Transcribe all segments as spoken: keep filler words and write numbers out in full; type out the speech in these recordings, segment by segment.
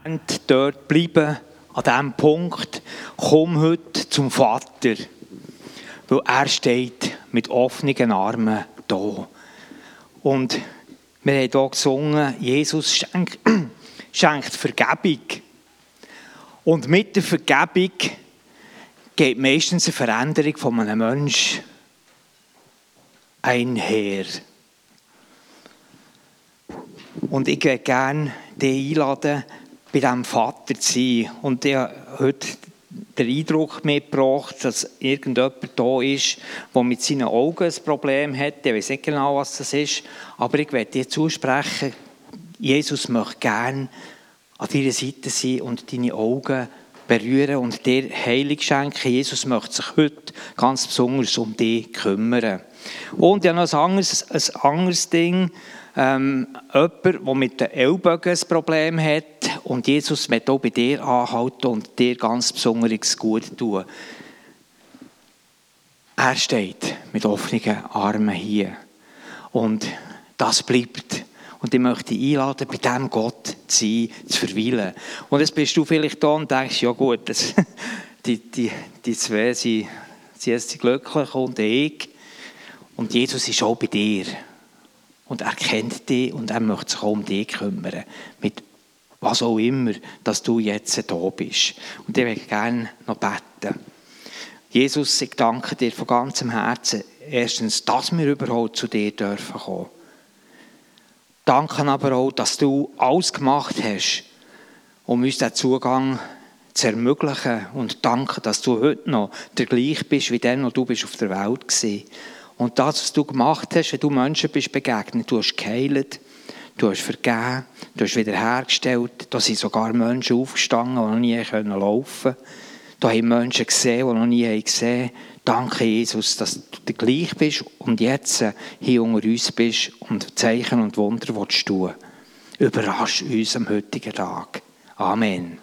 dort bleiben, an diesem Punkt, komm heute zum Vater, weil er steht mit offenen Armen da. Und wir haben hier gesungen, Jesus schenkt, schenkt Vergebung. Und mit der Vergebung geht meistens eine Veränderung von einem Menschen einher. Und ich würde gerne dich einladen, bei diesem Vater zu sein. Und ich habe heute den Eindruck mitgebracht, dass irgendjemand da ist, der mit seinen Augen ein Problem hat. Ich weiß nicht genau, was das ist. Aber ich werde dir zusprechen, Jesus möchte gerne an deiner Seite sein und deine Augen berühren und dir Heilung schenken. Jesus möchte sich heute ganz besonders um dich kümmern. Und ich habe noch ein anderes, ein anderes Ding. Ähm, jemand, der mit den Ellbogen ein Problem hat und Jesus möchte auch bei dir anhalten und dir ganz besonderes Gutes tun. Er steht mit offenen Armen hier und das bleibt. Und ich möchte dich einladen, bei diesem Gott zu sein, zu verweilen. Und jetzt bist du vielleicht da und denkst, ja gut, das, die, die, die zwei sind, sie sind glücklich und ich. Und Jesus ist auch bei dir. Und er kennt dich und er möchte sich auch um dich kümmern. Mit was auch immer, dass du jetzt da bist. Und ich möchte gerne noch beten. Jesus, ich danke dir von ganzem Herzen. Erstens, dass wir überhaupt zu dir dürfen kommen. Danke aber auch, dass du alles gemacht hast, um uns diesen Zugang zu ermöglichen. Und danke, dass du heute noch der gleiche bist, wie dann, als du auf der Welt warst. Und das, was du gemacht hast, wenn du Menschen bist begegnet, du hast geheilt, du hast vergeben, du hast wiederhergestellt. Da sind sogar Menschen aufgestanden, die noch nie laufen konnten. Da haben Menschen gesehen, die noch nie gesehen haben. Danke, Jesus, dass du der gleich bist und jetzt hier unter uns bist und Zeichen und Wunder willst tun. Überrasch uns am heutigen Tag. Amen.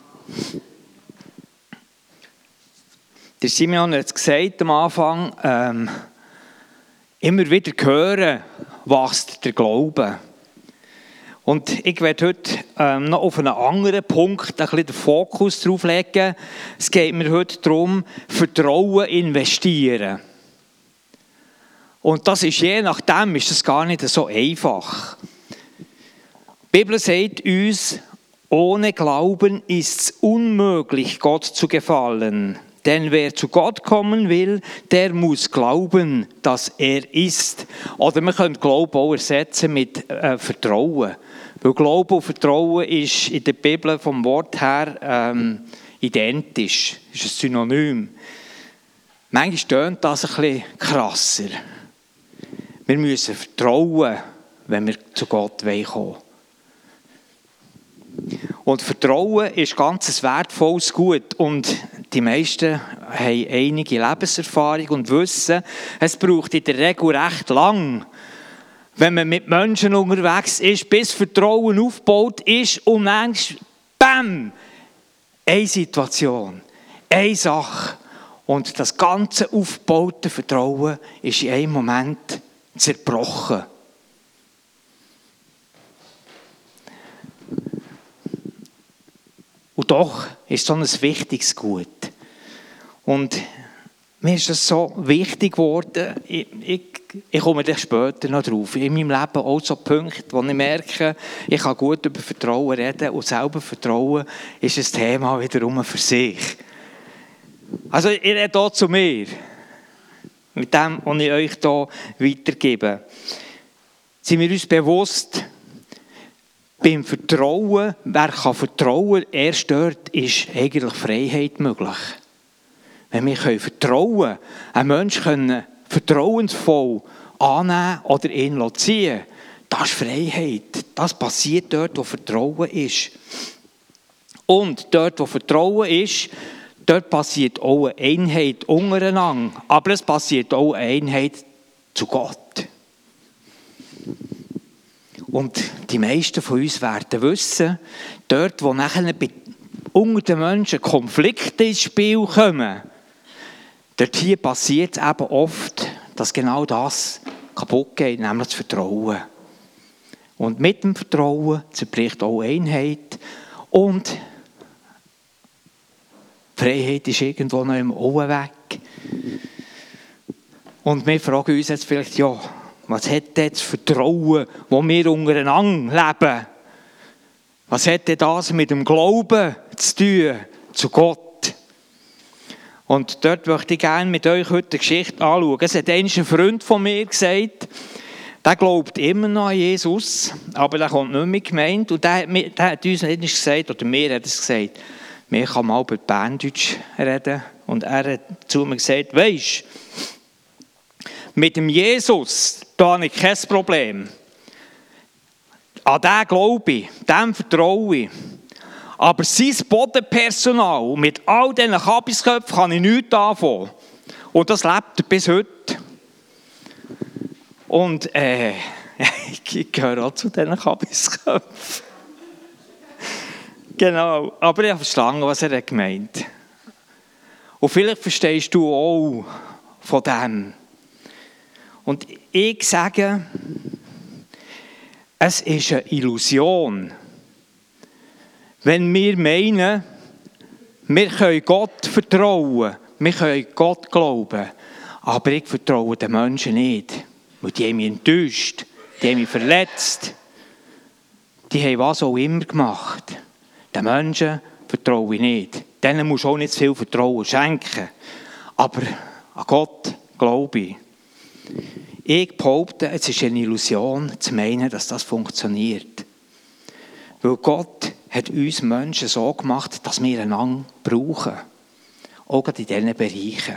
Der Simeon hat es gesagt am Anfang, ähm, immer wieder hören, wächst der Glaube. Und ich werde heute ähm, noch auf einen anderen Punkt ein bisschen den Fokus drauf legen. Es geht mir heute darum, Vertrauen investieren. Und das ist je nachdem ist das gar nicht so einfach. Die Bibel sagt uns, ohne Glauben ist es unmöglich, Gott zu gefallen. Denn wer zu Gott kommen will, der muss glauben, dass er ist. Oder wir können Glauben auch ersetzen mit äh, Vertrauen. Weil Glauben und Vertrauen ist in der Bibel vom Wort her ähm, identisch. Ist ein Synonym. Manchmal tönt das ein bisschen krasser. Wir müssen vertrauen, wenn wir zu Gott kommen wollen. Und Vertrauen ist ganz ein wertvolles Gut. Und die meisten haben einige Lebenserfahrung und wissen, es braucht in der Regel recht lang, wenn man mit Menschen unterwegs ist, bis Vertrauen aufgebaut ist und dann, bam, eine Situation, eine Sache. Und das ganze aufgebaute Vertrauen ist in einem Moment zerbrochen. Und doch ist es so ein wichtiges Gut. Und mir ist das so wichtig geworden, ich, ich, ich komme da später noch drauf, in meinem Leben auch so Punkte, wo ich merke, ich kann gut über Vertrauen reden und selber Vertrauen ist ein Thema wiederum für sich. Also ich rede hier zu mir, mit dem, was ich euch hier weitergebe. Sind wir uns bewusst, beim Vertrauen, wer kann vertrauen, erst dort ist eigentlich Freiheit möglich. Wenn wir vertrauen können, einen Menschen vertrauensvoll annehmen oder ihn ziehen, das ist Freiheit. Das passiert dort, wo Vertrauen ist. Und dort, wo Vertrauen ist, dort passiert auch eine Einheit untereinander. Aber es passiert auch eine Einheit zu Gott. Und die meisten von uns werden wissen, dort, wo nachher unter den Menschen Konflikte ins Spiel kommen, dort hier passiert es eben oft, dass genau das kaputt geht, nämlich das Vertrauen. Und mit dem Vertrauen zerbricht auch Einheit und Die Freiheit ist irgendwo noch im Oben weg. Und wir fragen uns jetzt vielleicht, ja, was hat denn das Vertrauen, das wir untereinander leben? Was hat denn das mit dem Glauben zu tun, zu Gott? Und dort möchte ich gerne mit euch heute eine Geschichte anschauen. Es hat einmal ein Freund von mir gesagt, der glaubt immer noch an Jesus, aber der kommt nicht mehr gemeint. Und der, der hat uns nicht gesagt, oder mir hat es gesagt, mir kann mal über Berndeutsch reden. Und er hat zu mir gesagt, weisst, mit dem Jesus, da habe ich kein Problem. An den glaube ich, dem vertraue ich. Aber sein Bodenpersonal, mit all diesen Kabisköpfen kann ich nichts anfangen. Und das lebt er bis heute. Und äh, ich gehöre auch zu diesen Kabisköpfen. Genau, aber ich habe verstanden, was er gemeint hat. Und vielleicht verstehst du auch von dem. Und ich sage, es ist eine Illusion, wenn wir meinen, wir können Gott vertrauen, wir können Gott glauben, aber ich vertraue den Menschen nicht. Weil die haben mich enttäuscht, die haben mich verletzt, die haben was auch immer gemacht. Den Menschen vertraue ich nicht. Denen musst du auch nicht zu viel Vertrauen schenken. Aber an Gott glaube ich. Ich behaupte, es ist eine Illusion zu meinen, dass das funktioniert. Weil Gott hat uns Menschen so gemacht, dass wir einander brauchen. Auch in diesen Bereichen.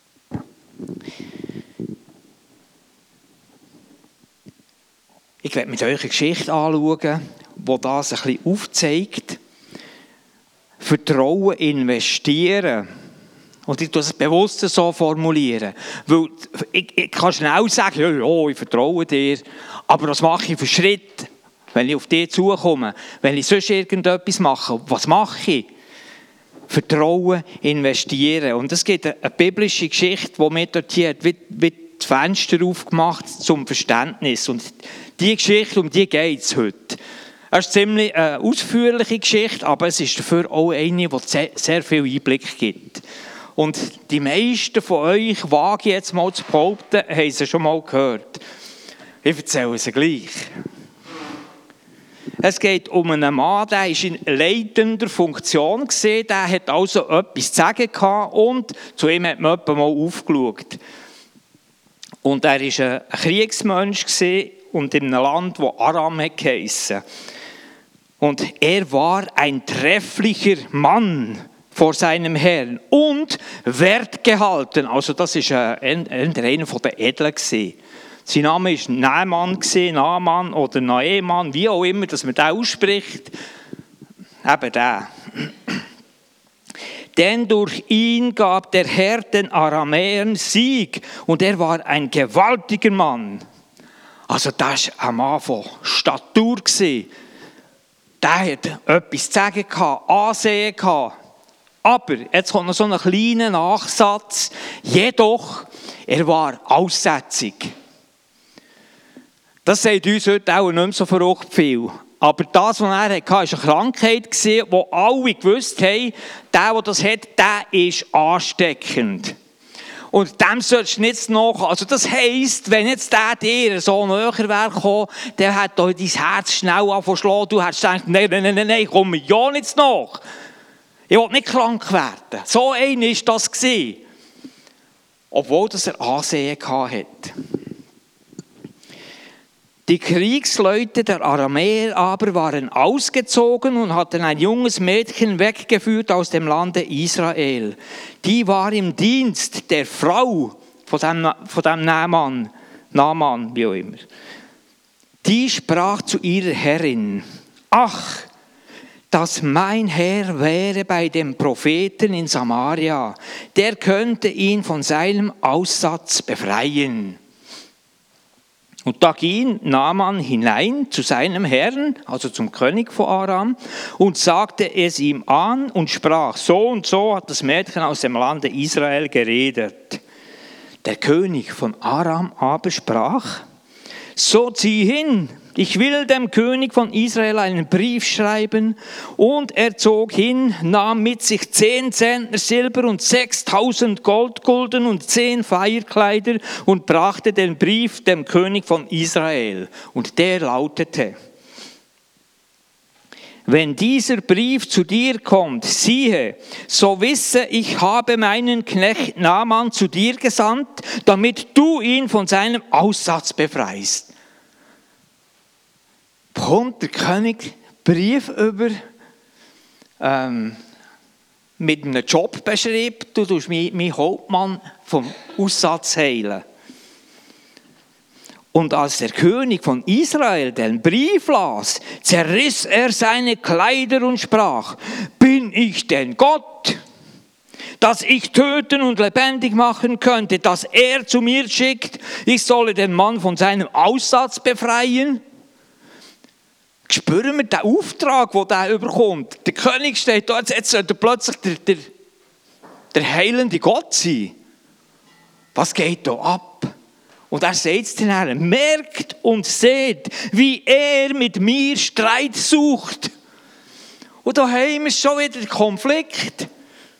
Ich werde mit euch eine Geschichte anschauen, die das ein bisschen aufzeigt. Vertrauen investieren. Und ich tue es bewusst so formulieren. Weil ich, ich kann schnell sagen, ja, ja, ich vertraue dir. Aber was mache ich für Schritte, wenn ich auf dich zukomme? Wenn ich sonst irgendetwas mache, was mache ich? Vertrauen investieren. Und es gibt eine, eine biblische Geschichte, die mir dort hier wie, wie das Fenster aufgemacht zum Verständnis. Und die Geschichte, um die geht es heute. Es ist eine ziemlich äh, ausführliche Geschichte, aber es ist dafür auch eine, die sehr, sehr viel Einblick gibt. Und die meisten von euch, wage ich jetzt mal zu behaupten, haben sie schon mal gehört. Ich erzähle sie gleich. Es geht um einen Mann, der war in leitender Funktion, der hat also etwas zu sagen gehabt und zu ihm hat man mal aufgeschaut. Und er war ein Kriegsmensch und in einem Land, das Aram heisst. Und er war ein trefflicher Mann vor seinem Herrn und wertgehalten. Also das war einer der Edlen. Sein Name war Naaman, Naaman oder Naeman, wie auch immer, dass man den ausspricht. Eben der. Denn durch ihn gab der Herr den Aramäern Sieg und er war ein gewaltiger Mann. Also das war ein Mann von Statur. Der hat etwas zu sagen gehabt, Ansehen gehabt. Aber, jetzt kommt noch so ein kleiner Nachsatz, jedoch, er war aussätzig. Das sagt uns heute auch nicht mehr so verrückt viel. Aber das, was er hatte, war eine Krankheit, die alle gewusst haben, der, der das hat, der ist ansteckend. Und dem sollst du nicht nach. Also das heisst, wenn jetzt der dir so näher wäre gekommen, der hat dein Herz schnell angeschlagen. Du hättest gedacht, nein, nein, nein, nein, komm mir ja nicht nach. Ich will nicht krank werden. So ein war das. Obwohl das er Ansehen hatte. Die Kriegsleute der Aramäer aber waren ausgezogen und hatten ein junges Mädchen weggeführt aus dem Lande Israel. Die war im Dienst der Frau von dem, von dem Naaman, Naaman, wie auch immer. Die sprach zu ihrer Herrin: Ach, dass mein Herr wäre bei dem Propheten in Samaria, der könnte ihn von seinem Aussatz befreien. Und da ging Naaman hinein zu seinem Herrn, also zum König von Aram, und sagte es ihm an und sprach: So und so hat das Mädchen aus dem Lande Israel geredet. Der König von Aram aber sprach: So zieh hin ich will dem König von Israel einen Brief schreiben. Und er zog hin, nahm mit sich zehn Zentner Silber und sechstausend Goldgulden und zehn Feierkleider und brachte den Brief dem König von Israel. Und der lautete: Wenn dieser Brief zu dir kommt, siehe, so wisse, ich habe meinen Knecht Naaman zu dir gesandt, damit du ihn von seinem Aussatz befreist. Bekommt der König Brief über, ähm, mit einem Job beschrieben, du tust meinen Hauptmann vom Aussatz heilen. Und als der König von Israel den Brief las, zerriss er seine Kleider und sprach: Bin ich denn Gott, dass ich töten und lebendig machen könnte, dass er zu mir schickt, ich solle den Mann von seinem Aussatz befreien? Spüren wir den Auftrag, den er überkommt? Der König steht dort, jetzt sollte plötzlich der, der, der heilende Gott sein. Was geht da ab? Und er sagt es dann, merkt und seht, wie er mit mir Streit sucht. Und da haben wir schon wieder den Konflikt.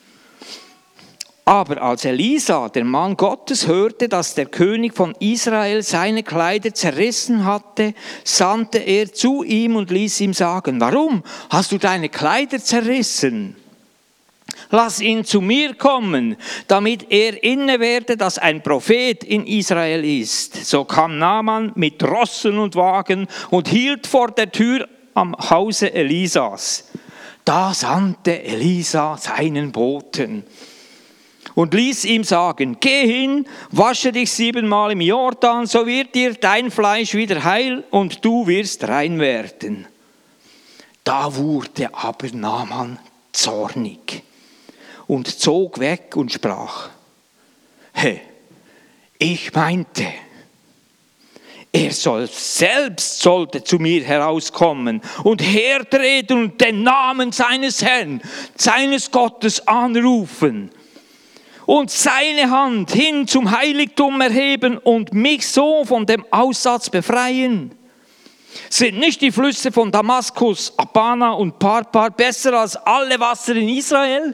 Aber als Elisa, der Mann Gottes, hörte, dass der König von Israel seine Kleider zerrissen hatte, sandte er zu ihm und ließ ihm sagen: Warum hast du deine Kleider zerrissen? Lass ihn zu mir kommen, damit er inne werde, dass ein Prophet in Israel ist. So kam Naaman mit Rossen und Wagen und hielt vor der Tür am Hause Elisas. Da sandte Elisa seinen Boten und ließ ihm sagen: Geh hin, wasche dich siebenmal im Jordan, so wird dir dein Fleisch wieder heil und du wirst rein werden. Da wurde aber Naaman zornig und zog weg und sprach: He, ich meinte, er soll selbst sollte zu mir herauskommen und hertreten und den Namen seines Herrn, seines Gottes anrufen und seine Hand hin zum Heiligtum erheben und mich so von dem Aussatz befreien. Sind nicht die Flüsse von Damaskus, Abana und Parpar besser als alle Wasser in Israel?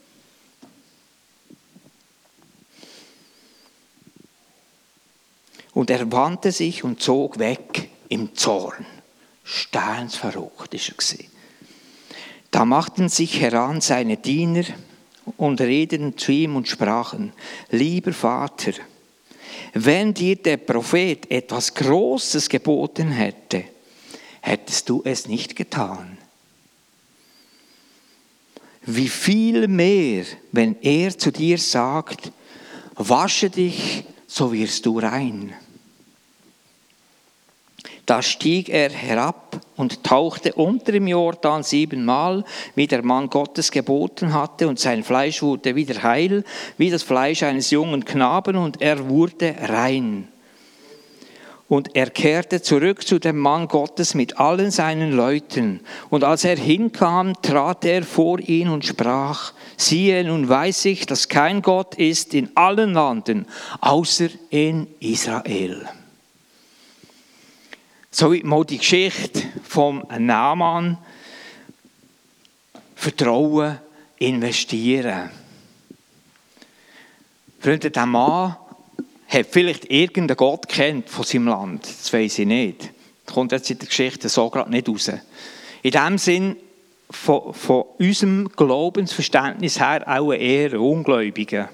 Und er wandte sich und zog weg im Zorn. Sternsverrückt ist er. Da machten sich heran seine Diener und redeten zu ihm und sprachen: Lieber Vater, wenn dir der Prophet etwas Großes geboten hätte, hättest du es nicht getan. Wie viel mehr, wenn er zu dir sagt: Wasche dich, so wirst du rein. Da stieg er herab und tauchte unter im Jordan siebenmal, wie der Mann Gottes geboten hatte, und sein Fleisch wurde wieder heil, wie das Fleisch eines jungen Knaben, und er wurde rein. Und er kehrte zurück zu dem Mann Gottes mit allen seinen Leuten. Und als er hinkam, trat er vor ihn und sprach: Siehe, nun weiß ich, dass kein Gott ist in allen Landen, außer in Israel. So mal die Geschichte vom Naaman. Vertrauen, investieren. Freunde, der Mann hat vielleicht irgendeinen Gott kennt von seinem Land. Das weiss ich nicht. Das kommt jetzt in der Geschichte so gerade nicht raus. In dem Sinn, von, von unserem Glaubensverständnis her auch eher ein Ungläubiger.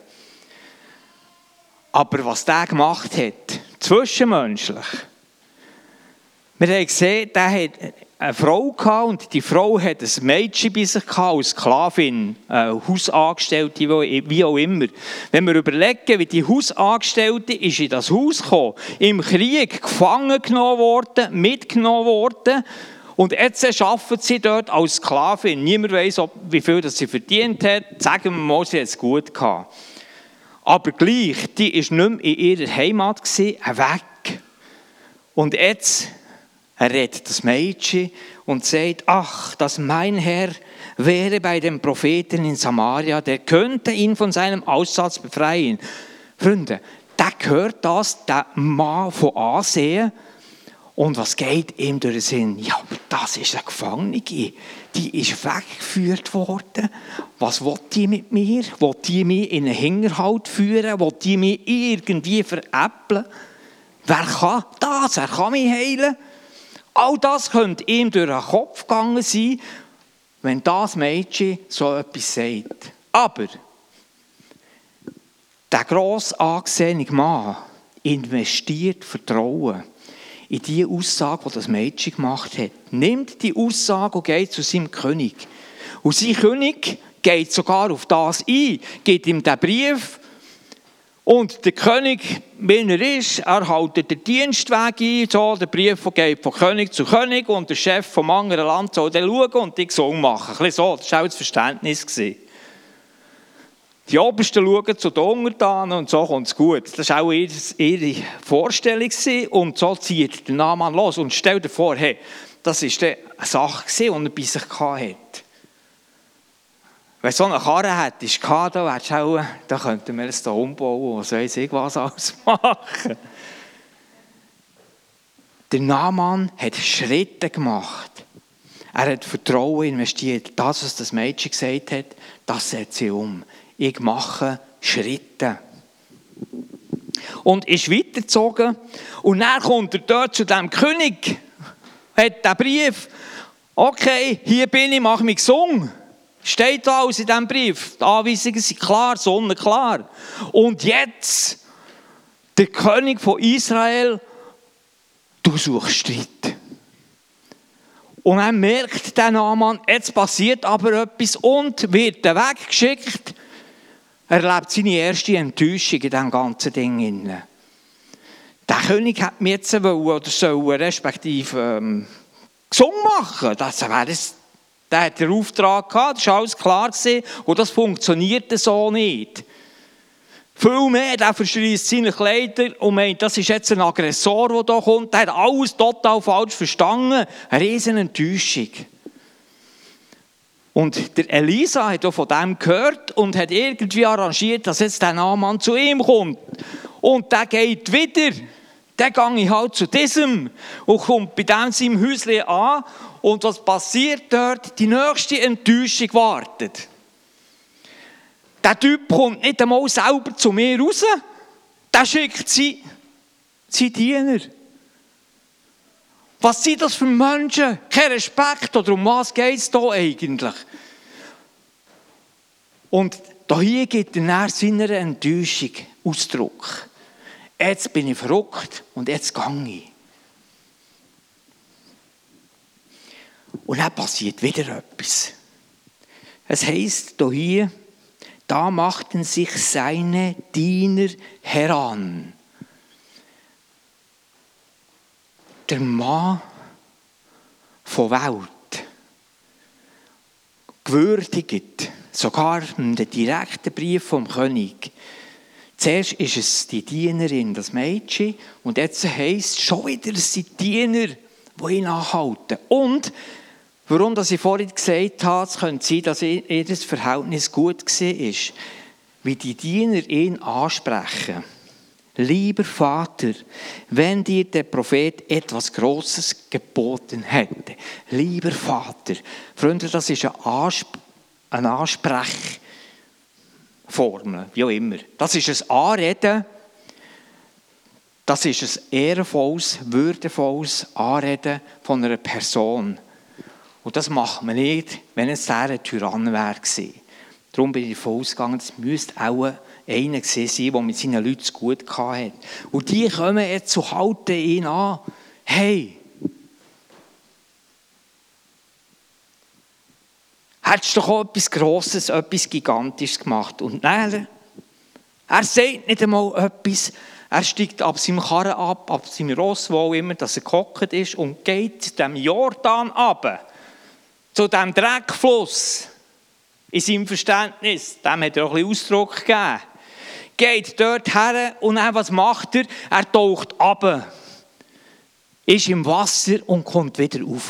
Aber was der gemacht hat, zwischenmenschlich, wir haben gesehen, der hat eine Frau gehabt und die Frau hat ein Mädchen bei sich gehabt, als Sklavin, eine Hausangestellte, wie auch immer. Wenn wir überlegen, wie die Hausangestellte ist in das Haus gekommen, im Krieg gefangen genommen worden, mitgenommen worden, und jetzt arbeitet sie dort als Sklavin. Niemand weiss, wie viel sie verdient hat. Sagen wir mal, sie hat es gut gehabt. Aber gleich, die war nicht mehr in ihrer Heimat, weg. Und jetzt er redet das Mädchen und sagt: Ach, dass mein Herr wäre bei dem Propheten in Samaria, der könnte ihn von seinem Aussatz befreien. Freunde, der hört das, der Mann von Ansehen, Und was geht ihm durch den Sinn? Ja, aber das ist eine Gefangene. Die ist weggeführt worden. Was will die mit mir? Will die mich in einen Hinterhalt führen? Will die mich irgendwie veräppeln? Wer kann das? Er kann mich heilen. All das könnte ihm durch den Kopf gegangen sein, wenn das Mädchen so etwas sagt. Aber der gross angesehene Mann investiert Vertrauen in die Aussage, die das Mädchen gemacht hat. Nimmt die Aussage und geht zu seinem König. Und sein König geht sogar auf das ein, gibt ihm den Brief. Und der König, wenn er ist, er hält den Dienstweg ein. So, der Brief geht von König zu König und der Chef vom anderen Land soll dann schauen und die Gesang machen. Ein bisschen so, das war auch das Verständnis. Die Obersten schauen zu den Untertanen und so kommt es gut. Das war auch ihre Vorstellung. Und so zieht der Naaman los. Und stell dir vor, hey, das war eine Sache, die er bei sich hatte. Wenn so eine Karre hättest, da, auch, da könnten wir es hier umbauen und so was alles machen. Der Naaman hat Schritte gemacht. Er hat Vertrauen investiert. Das, was das Mädchen gesagt hat, das setzt sie um. Ich mache Schritte. Und ist weitergezogen. Und dann kommt er dort zu dem König, hat den Brief, okay, hier bin ich, mache mich gesungen. Steht da alles in diesem Brief. Die Anweisungen sind klar, sonnenklar. Und jetzt, der König von Israel, du suchst Streit. Und er merkt der Naaman, jetzt passiert aber etwas und wird weggeschickt. Er erlebt seine erste Enttäuschung in diesem ganzen Ding. Der König hat mir jetzt wollen, oder sollen, respektive ähm, gesungen machen. Das wäre das. Der hat den Auftrag gehabt, das war alles klar gewesen, und das funktioniert so nicht. Viel mehr, der verschreisst seine Kleider und meint, das ist jetzt ein Aggressor, der hier kommt. Der hat alles total falsch verstanden. Eine riesen Enttäuschung. Und der Elisa hat auch von dem gehört und hat irgendwie arrangiert, dass jetzt der Naaman zu ihm kommt. Und der geht wieder. Dann gehe ich halt zu diesem und kommt bei dem seinem Häuschen an. Und was passiert dort? Die nächste Enttäuschung wartet. Der Typ kommt nicht einmal selber zu mir raus. Der schickt sie, sie Diener. Was sind das für Menschen? Kein Respekt, oder um was geht es hier eigentlich? Und hier gibt er nach seiner Enttäuschung Ausdruck. Jetzt bin ich verrückt und jetzt gehe ich. Und dann passiert wieder etwas. Es heisst hier, da machten sich seine Diener heran. Der Mann von Welt, gewürdigt, sogar in den direkten Brief vom König. Zuerst ist es die Dienerin, das Mädchen, und jetzt heisst es schon wieder, es sind Diener, die ihn anhalten. Und warum dass ich vorhin gesagt habe, es könnte sein, dass ihr Verhältnis gut war, wie die Diener ihn ansprechen. Lieber Vater, wenn dir der Prophet etwas Grosses geboten hätte. Lieber Vater. Freunde, das ist eine, Ansp- eine Ansprechformel, wie auch immer. Das ist ein Anreden. Das ist ein ehrenvolles, würdevolles Anreden von einer Person. Und das macht man nicht, wenn es ein Tyrann wäre. Darum bin ich davon ausgegangen, es müsste auch einer sein, der mit seinen Leuten es gut hatte. Und die kommen jetzt zu halten ihn an. Hey, hättest du doch auch etwas Grosses, etwas Gigantisches gemacht. Und dann, er sagt nicht einmal etwas, er steigt ab seinem Karren ab, ab seinem Ross, wo auch immer, dass er gehockt ist, und geht dem Jordan runter, zu diesem Dreckfluss. In seinem Verständnis, dem hat er auch ein bisschen Ausdruck gegeben. Geht dort her und dann, was macht er? Er taucht runter, ist im Wasser und kommt wieder rauf.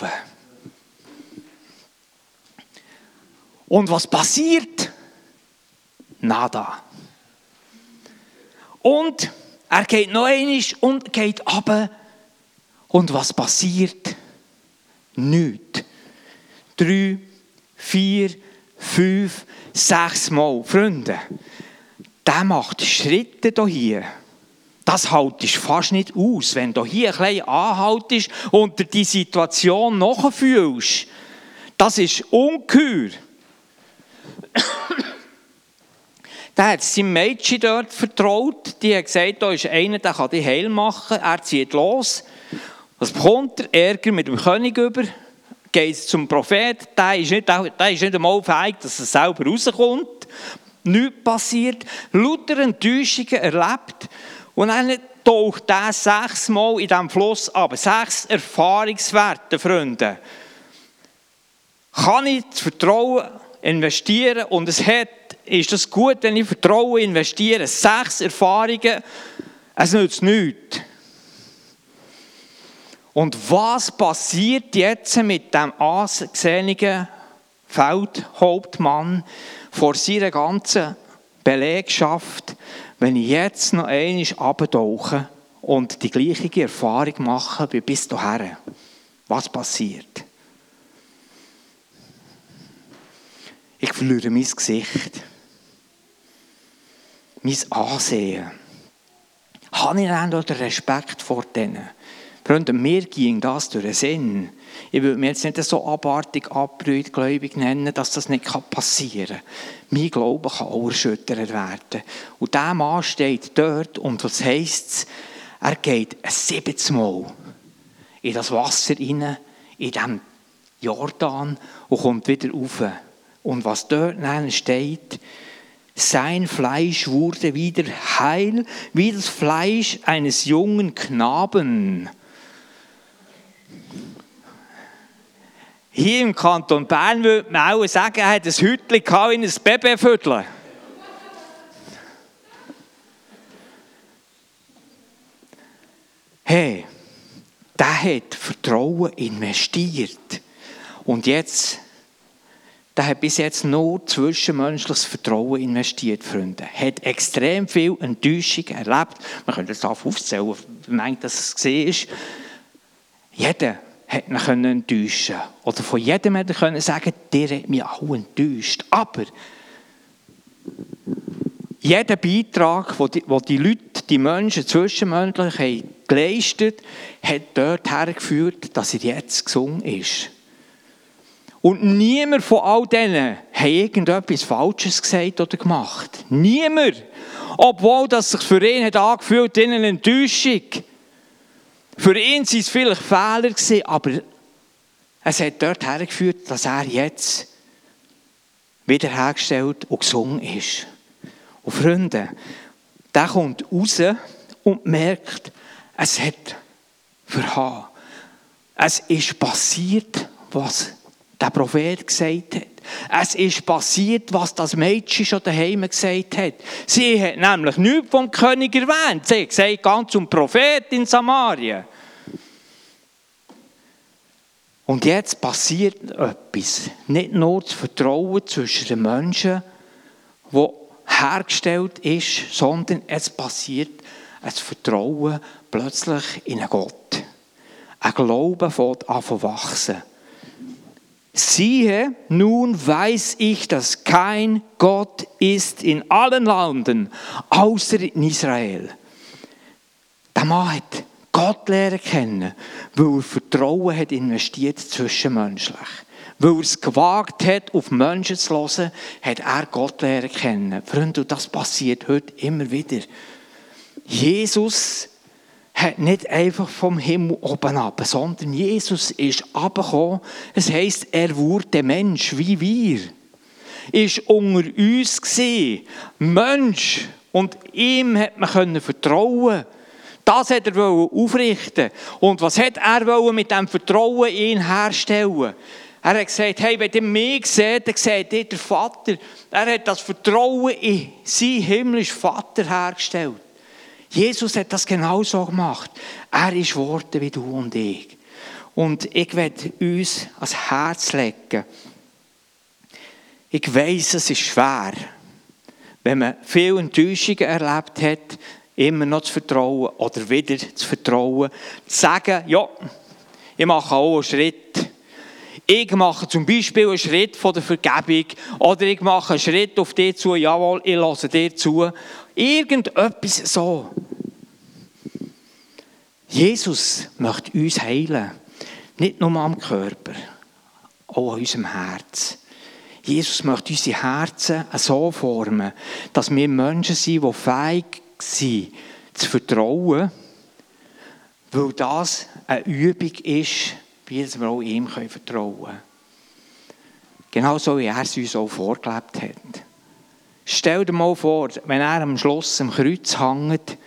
Und was passiert? Nada. Und er geht noch einmal und geht runter Und was passiert? Nichts. Drei, vier, fünf, sechs Mal. Freunde, der macht Schritte hier. Das haltest du fast nicht aus, wenn du hier ein bisschen anhaltest und dir die Situation nachfühlst. Das ist ungeheuer. Der hat seinem Mädchen dort vertraut. Die hat gesagt, da ist einer, der kann dich heil machen. Er zieht los. Was bekommt er? Ärger mit dem König über. Geht zum Prophet. Der ist nicht, der ist nicht einmal fähig, dass er selber rauskommt. Nichts passiert. Lauter Enttäuschungen erlebt. Und dann taucht er sechsmal in diesem Fluss ab. Sechs Erfahrungswerte, Freunde. Kann ich das Vertrauen investieren? Und es hat, ist das gut, wenn ich Vertrauen investiere? Sechs Erfahrungen, es nützt nichts. Und was passiert jetzt mit dem angesehenen Feldhauptmann vor seiner ganzen Belegschaft, wenn ich jetzt noch einmal runtertauche und die gleiche Erfahrung mache wie bis dahin? Was passiert? Ich verliere mein Gesicht, mein Ansehen. Habe ich dann den Respekt vor denen? Freunde, mir ging das durch den Sinn. Ich würde mir jetzt nicht so abartig, abbrütgläubig nennen, dass das nicht passieren kann. Mein Glaube kann auch erschüttert werden. Und dieser Mann steht dort und was heisst es? Er geht ein siebtes Mal in das Wasser rein, in diesem Jordan und kommt wieder rauf. Und was dort steht, sein Fleisch wurde wieder heil, wie das Fleisch eines jungen Knaben. Hier im Kanton Bern würde man auch sagen, er hat ein Hütchen gehabt wie ein Babyviertel. Hey, der hat Vertrauen investiert. Und jetzt, der hat bis jetzt nur zwischenmenschliches Vertrauen investiert, Freunde. Er hat extrem viel Enttäuschung erlebt. Man könnte das aufzählen, wie manchmal das gesehen ist. Jeder hat ihn enttäuschen. Oder von jedem hätte er sagen, der hat mich auch enttäuscht. Aber jeder Beitrag, den die, die Leute, die Menschen zwischenmenschlich haben geleistet haben, hat dort hergeführt, dass er jetzt gesund ist. Und niemand von all denen hat irgendetwas Falsches gesagt oder gemacht. Niemand. Obwohl das sich für ihn hat angefühlt in einer Enttäuschung. Für ihn waren es vielleicht Fehler gewesen, aber es hat dort hergeführt, dass er jetzt wiederhergestellt und gesund ist. Und Freunde, der kommt raus und merkt, es hat verhauen. Es ist passiert, was der Prophet gesagt hat. Es ist passiert, was das Mädchen schon daheim gesagt hat. Sie hat nämlich nichts vom König erwähnt. Sie hat gesagt, ganz zum Prophet in Samarien. Und jetzt passiert etwas. Nicht nur das Vertrauen zwischen den Menschen, das hergestellt ist, sondern es passiert ein Vertrauen plötzlich in einen Gott. Ein Glaube fängt an zu wachsen. Siehe, nun weiß ich, dass kein Gott ist in allen Landen, außer in Israel. Der Mann hat Gott lernen kennen, weil er Vertrauen hat investiert zwischenmenschlich. Weil er es gewagt hat, auf Menschen zu hören, hat er Gott lernen kennen. Freunde, das passiert heute immer wieder. Jesus hat nicht einfach vom Himmel oben ab, sondern Jesus ist runtergekommen. Es heisst, er wurde Mensch wie wir. Er war unter uns gewesen, Mensch. Und ihm hat man vertrauen. Das hat er aufrichten. Und was hat er mit diesem Vertrauen in ihn herstellen? Er hat gesagt, hey, wenn ihr mich seht, dann seht ihr den Vater. Er hat das Vertrauen in seinen himmlischen Vater hergestellt. Jesus hat das genauso gemacht. Er ist geworden wie du und ich. Und ich werde uns ans Herz legen. Ich weiss, es ist schwer. Wenn man viele Enttäuschungen erlebt hat, immer noch zu vertrauen oder wieder zu vertrauen. Zu sagen, ja, ich mache auch einen Schritt. Ich mache zum Beispiel einen Schritt von der Vergebung oder ich mache einen Schritt auf dich zu, jawohl, ich höre dir zu. Irgendetwas so. Jesus möchte uns heilen. Nicht nur am Körper, auch an unserem Herz. Jesus möchte unsere Herzen so formen, dass wir Menschen sind, die fähig sind, zu vertrauen, weil das eine Übung ist, wie wir auch ihm vertrauen können. Genau so, wie er es uns auch vorgelebt hat. Stell dir mal vor, wenn er am Schluss am Kreuz hängt,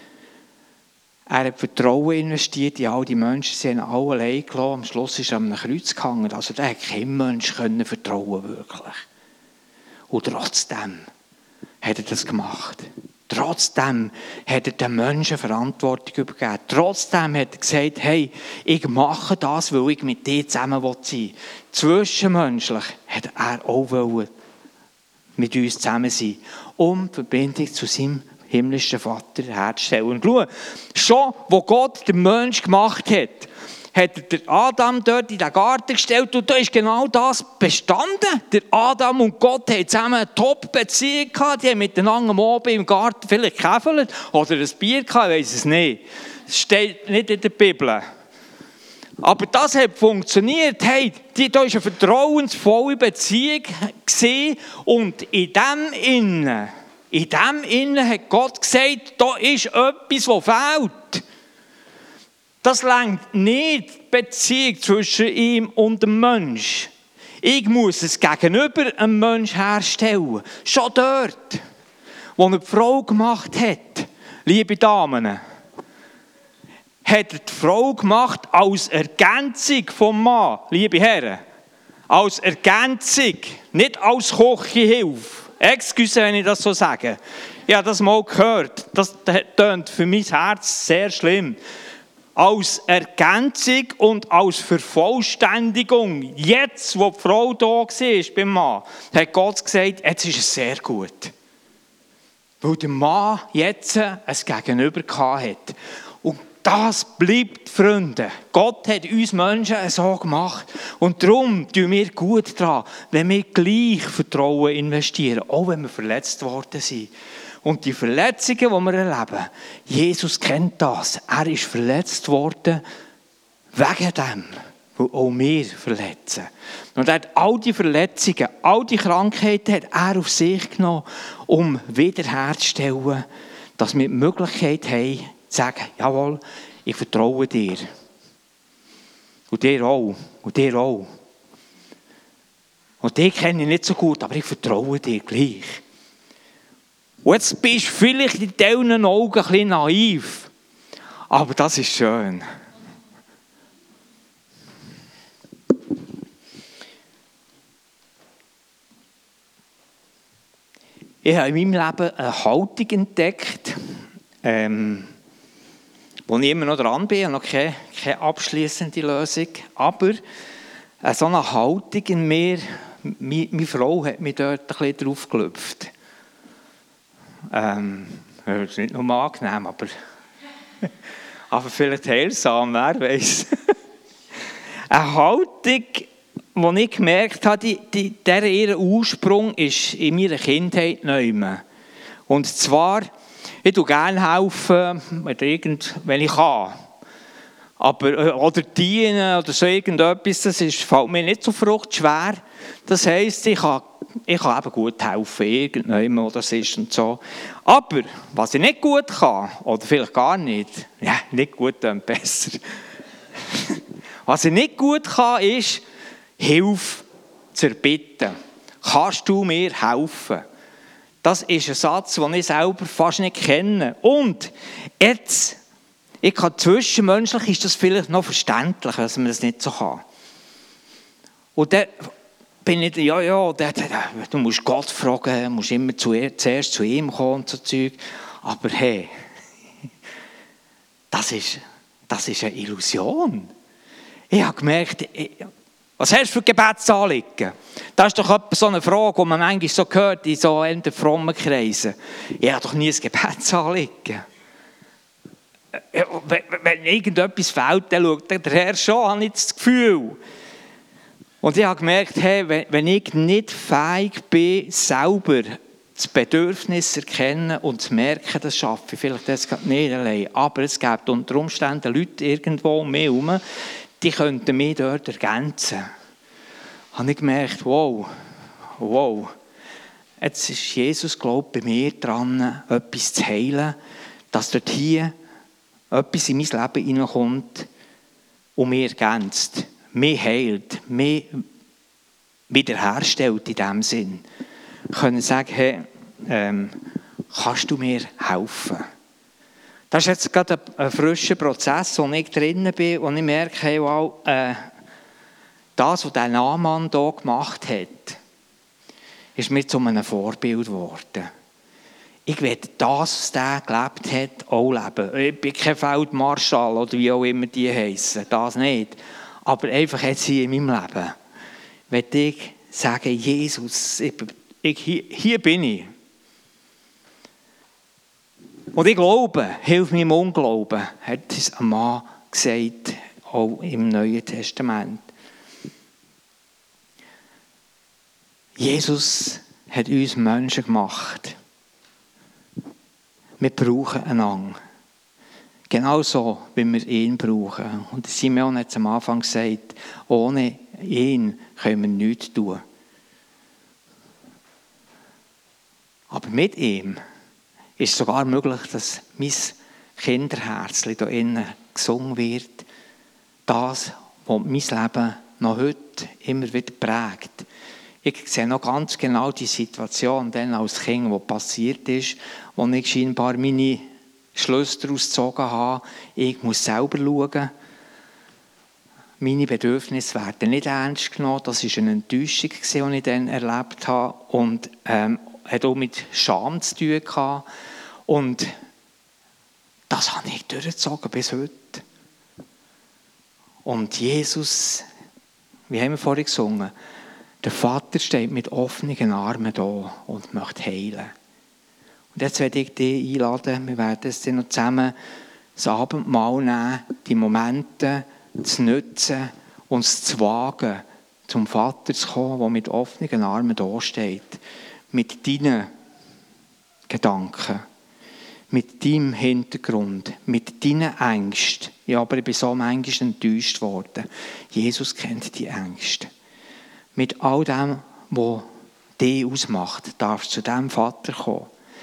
er hat Vertrauen investiert in all die Menschen, sie haben alle allein gelassen, am Schluss ist er am Kreuz gehangen. Also da hat kein Mensch können vertrauen wirklich. Und trotzdem hat er das gemacht. Trotzdem hat er den Menschen Verantwortung übergeben. Trotzdem hat er gesagt, hey, ich mache das, weil ich mit dir zusammen sein will. Zwischenmenschlich hat er auch mit uns zusammen sein, um die Verbindung zu seinem himmlischen Vater herzustellen. Und schau, schon, wo Gott den Menschen gemacht hat, hat der Adam dort in den Garten gestellt und da ist genau das bestanden. Der Adam und Gott haben zusammen eine Top-Beziehung gehabt, die haben miteinander am Abend im Garten vielleicht gekäfelt oder ein Bier gehabt, ich weiss es nicht. Das steht nicht in der Bibel. Aber das hat funktioniert. Hey, da war eine vertrauensvolle Beziehung und in dem Innen, in dem Innen hat Gott gesagt, da ist etwas, das fehlt. Das reicht nicht die Beziehung zwischen ihm und dem Menschen. Ich muss es gegenüber einem Menschen herstellen. Schon dort, wo er die Frau gemacht hat, liebe Damen, hat er die Frau gemacht als Ergänzung vom Mann, liebe Herren. Als Ergänzung, nicht als Kochhilfe. Excuse, wenn ich das so sage. Ich habe das mal gehört. Das tönt für mein Herz sehr schlimm. Als Ergänzung und als Vervollständigung, jetzt, wo die Frau da war beim Mann, hat Gott gesagt, jetzt ist es sehr gut. Weil der Mann jetzt ein Gegenüber hatte. Und das bleibt, Freunde. Gott hat uns Menschen so gemacht. Und darum tun wir gut daran, wenn wir gleich Vertrauen investieren, auch wenn wir verletzt worden sind. Und die Verletzungen, die wir erleben, Jesus kennt das. Er ist verletzt worden wegen dem, weil auch wir verletzen. Und er hat all die Verletzungen, all die Krankheiten hat er auf sich genommen, um wiederherzustellen, dass wir die Möglichkeit haben, zu sagen, jawohl, ich vertraue dir. Und dir auch. Und dir auch. Und dich kenne ich nicht so gut, aber ich vertraue dir gleich. Und jetzt bist du vielleicht in deinen Augen ein bisschen naiv. Aber das ist schön. Ich habe in meinem Leben eine Haltung entdeckt, ähm, wo ich immer noch dran bin, und noch keine, keine abschliessende Lösung. Aber äh, so eine Haltung in mir, meine, meine Frau hat mich dort ein bisschen drauf gelüpft. Ähm, das ist nicht nur angenehm, aber, aber vielleicht heilsam, wer weiß. Eine Haltung, die ich gemerkt habe, die, die, der ihr Ursprung ist in meiner Kindheit neu. Und zwar, ich tue gerne helfen, wenn ich kann. Aber, oder dienen oder so irgendetwas, das ist, fällt mir nicht so fruchtschwer. Das heisst, ich kann, ich kann eben gut helfen, irgendjemand, wo das ist und so. Aber, was ich nicht gut kann, oder vielleicht gar nicht, ja, nicht gut, dann besser. Was ich nicht gut kann, ist, Hilfe zu erbitten. Kannst du mir helfen? Das ist ein Satz, den ich selber fast nicht kenne. Und jetzt, ich kann zwischenmenschlich ist das vielleicht noch verständlich, dass man das nicht so kann. Und dann bin ich, ja, ja, der, der, du musst Gott fragen, du musst immer zuerst zu ihm kommen und so Zeug. Aber hey, das ist, das ist eine Illusion. Ich habe gemerkt, ich, was hast du für Gebetsanliegen? Das ist doch so eine Frage, die man manchmal so hört in so frommen Kreisen. Ich habe doch nie ein Gebetsanliegen. wenn, wenn irgendetwas fehlt, dann schaut der Herr schon, habe ich das Gefühl. Und ich habe gemerkt, hey, wenn, wenn ich nicht fähig bin, selber das Bedürfnis zu erkennen und zu merken, das schaffe ich vielleicht das nicht allein. Aber es gibt unter Umständen Leute irgendwo um mich herum, die könnten mich dort ergänzen. Da habe ich gemerkt, wow, wow. Jetzt ist Jesus, glaube ich, bei mir dran, etwas zu heilen, dass dort hier etwas in mein Leben hineinkommt und mich ergänzt, mich heilt, mich wiederherstellt in diesem Sinn. Können sagen, hey, ähm, kannst du mir helfen? Das ist jetzt gerade ein, ein frischer Prozess, wo ich drinnen bin und ich merke, hey, wow, äh, das, was der Naaman hier gemacht hat, ist mir zu einem Vorbild geworden. Ich will das, was der gelebt hat, auch leben. Ich bin kein Feldmarschall oder wie auch immer die heissen, das nicht. Aber einfach jetzt hier in meinem Leben will ich sagen, Jesus, ich, ich, hier, hier bin ich. Und ich glaube, hilf mir im Unglauben, hat es ein Mann gesagt, auch im Neuen Testament. Jesus hat uns Menschen gemacht. Wir brauchen einander. Genauso, wie wir ihn brauchen. Und Simeon hat es am Anfang gesagt, ohne ihn können wir nichts tun. Aber mit ihm ist es sogar möglich, dass mein Kinderherzchen hier innen gesungen wird. Das, was mein Leben noch heute immer wieder prägt. Ich sehe noch ganz genau die Situation dann als Kind, die passiert ist, wo ich scheinbar meine Schlüsse daraus gezogen habe. Ich muss selber schauen. Meine Bedürfnisse werden nicht ernst genommen. Das war eine Enttäuschung, die ich dann erlebt habe. Und ähm, hat auch mit Scham zu tun gehabt. Und das habe ich durchgezogen bis heute. Und Jesus, wie haben wir vorhin gesungen, der Vater steht mit offenen Armen da und möchte heilen. Und jetzt werde ich dich einladen, wir werden es dann noch zusammen das Abendmahl nehmen, die Momente zu nutzen und es zu wagen, zum Vater zu kommen, der mit offenen Armen da steht. Mit deinen Gedanken, mit deinem Hintergrund, mit deinen Ängsten. Ja, aber ich bin so manchmal enttäuscht worden. Jesus kennt die Ängste. Mit all dem, was dich ausmacht, darfst du zu diesem Vater kommen.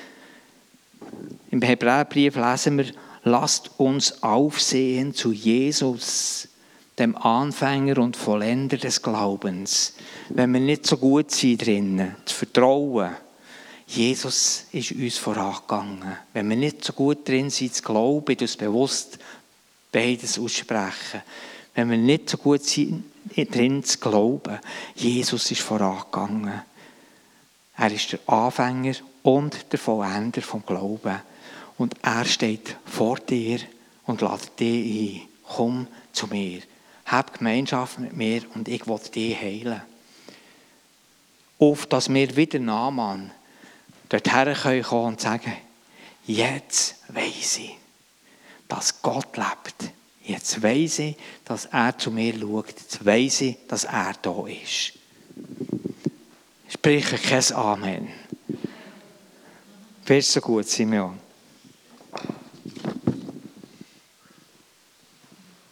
Im Hebräerbrief lesen wir, lasst uns aufsehen zu Jesus, dem Anfänger und Vollender des Glaubens. Wenn wir nicht so gut sind drinnen, zu vertrauen, Jesus ist uns vorangegangen. Wenn wir nicht so gut drin sind, zu glauben, uns bewusst beides aussprechen. Wenn wir nicht so gut sind, drin zu glauben, Jesus ist vorangegangen. Er ist der Anfänger und der Vollender vom Glauben. Und er steht vor dir und lädt dich ein. Komm zu mir. Hab Gemeinschaft mit mir und ich will dich heilen. Auf, dass wir wieder Naaman dorthin kommen können und sagen, jetzt weiss ich, dass Gott lebt. Jetzt weiss ich, dass er zu mir schaut. Jetzt weiss ich, dass er da ist. Sprich kein Amen. Wärst so gut, Simeon.